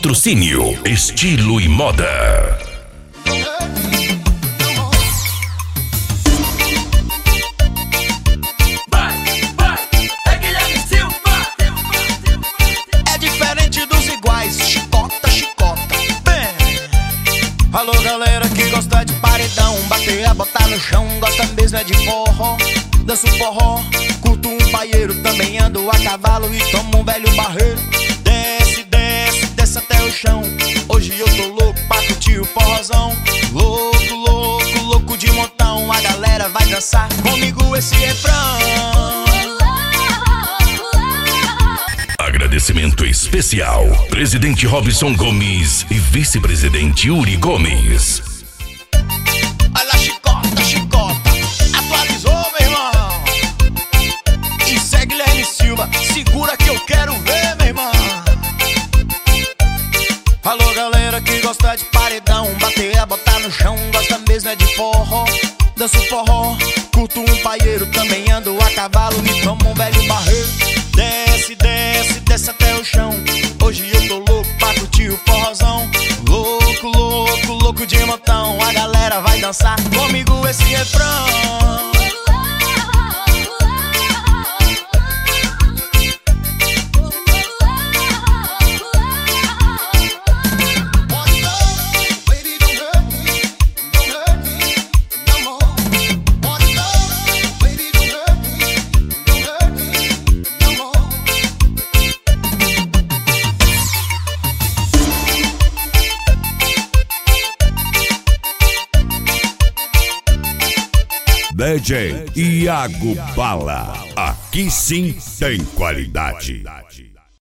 Patrocínio, estilo e moda. É diferente dos iguais, chicota, chicota. Bem. Alô galera que gosta de paredão, bater, botar no chão, gosta mesmo é de forró. Danço forró, curto um paieiro, também ando a cavalo e tomo um velho barreiro. Desce, desce, desce até o chão. Hoje eu tô louco pra curtir o forrozão. Louco, louco, louco de montão. A galera vai dançar comigo esse refrão. Agradecimento especial, presidente Robson Gomes e vice-presidente Yuri Gomes. Olha a chicota, chicota, atualizou, meu irmão. E segue Guilherme Silva, segura que eu quero ver, meu irmão. Alô galera que gosta de paredão, bater, botar no chão, gosta mesmo é de forró. Danço forró, curto um paieiro, também ando a cavalo e tomo um velho barreiro. Desce, desce, desce até o chão. Hoje eu tô louco pra curtir o forrozão. Louco, louco, louco de montão. A galera vai dançar comigo esse refrão. DJ Iago Bala, aqui sim tem qualidade.